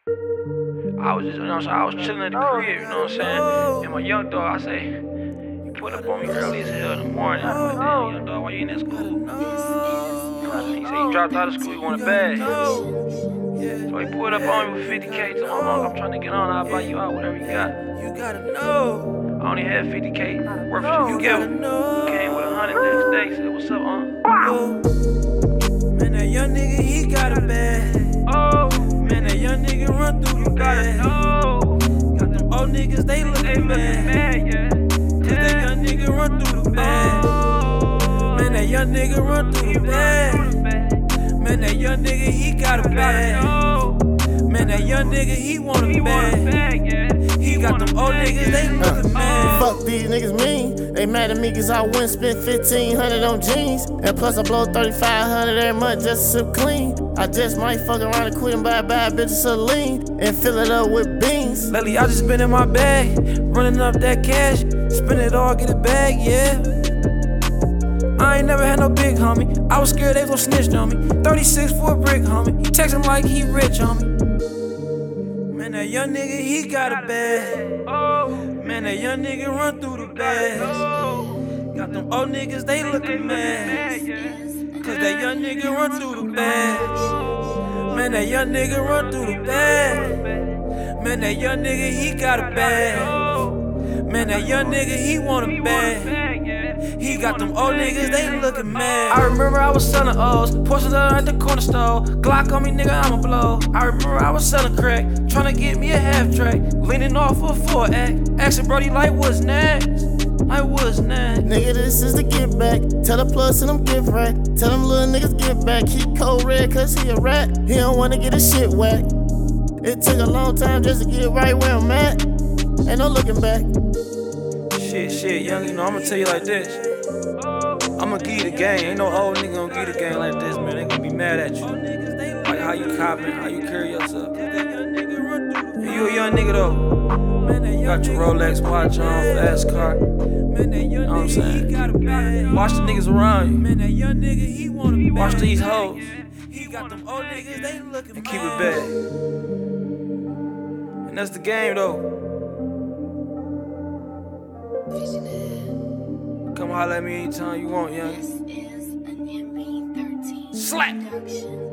I was just, I was chilling at the crib, you know what I'm saying? And my young dog, I say, he put up on me early as hell in the morning. I was like, damn, young dog, why you in that school? He said he dropped out of school, he wanted bad. So he pulled up on me with 50K to my mom. I'm trying to get on, I'll buy you out, whatever you got. You gotta know. I only had 50K worth of you give. Came with 100 the next day, said, what's up, Man, that young nigga, he got a bag. Man, that young nigga run through the bag. Got them old niggas, they looking mad. Cause that young nigga run through the bag. Man, that young nigga run through the bag. Man, that young nigga, he got a bag. Man, that young nigga, he want a bag. He got them old niggas, they looking mad. Fuck these niggas mean. They mad at me cause I went spent 1,500 on jeans. And plus I blow 3,500 every month just to sip clean. I just might fuck around and quit and buy a bad bitch of Celine and fill it up with beans. Lately I just been in my bag, running up that cash, spend it all, get a bag, yeah. I ain't never had no big homie, I was scared they gon' snitch on me. 36 for a brick, homie, he text him like he rich, homie. Man, that young nigga, he got a bag. Man, that young nigga run through the bags. Got them old niggas, they looking mad. Cause that young nigga run through the bags. Man, that young nigga run through the bags. Man, that young nigga, he got a bag. Man, that young nigga, he want a bag. He got them old niggas, they looking mad. I remember I was selling O's, portions at the corner store. Glock on me, nigga, I'ma blow. I remember I was selling crack, tryna get me a half track, leaning off a 4-act. Asking Brody like, what's next? Like, what's next? Nigga, this is the get back. Tell the plus and them gift rack. Tell them little niggas get back. Keep cold red cause he a rat. He don't wanna get his shit whacked. It took a long time just to get right where I'm at. Ain't no looking back. Shit, young, you know, I'ma tell you like this. I'ma give you the game. Ain't no old nigga gonna give you the game like this, man. They gonna be mad at you. Like how you copping, how you carry yourself. And you a young nigga though. Got your Rolex watch on, fast car. You know what I'm saying? Watch the niggas around you. Watch these hoes. And keep it bad. And that's the game though. Come holler at me anytime you want, young. Slap!